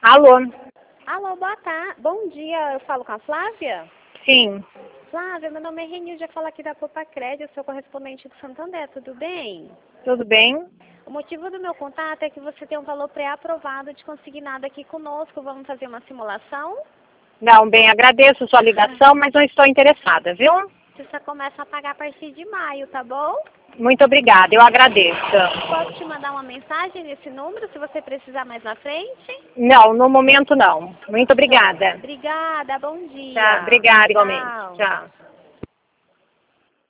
Alô? Alô, boa tarde. Bom dia, eu falo com a Flávia? Sim, Flávia, meu nome é Renilde, eu falo aqui da Copa Crédito, sou correspondente do Santander, tudo bem? tudo bem? O motivo do meu contato é que você tem um valor pré-aprovado de consignado aqui conosco. Vamos fazer uma simulação? Não, bem, agradeço a sua ligação, mas não estou interessada, viu? Você só começa a pagar a partir de maio, tá bom? Muito obrigada, eu agradeço. Posso te mandar uma mensagem nesse número se você precisar mais na frente? Não, no momento não. Muito obrigada. Obrigada, bom dia. Tá, obrigada igualmente. Tchau. Tchau.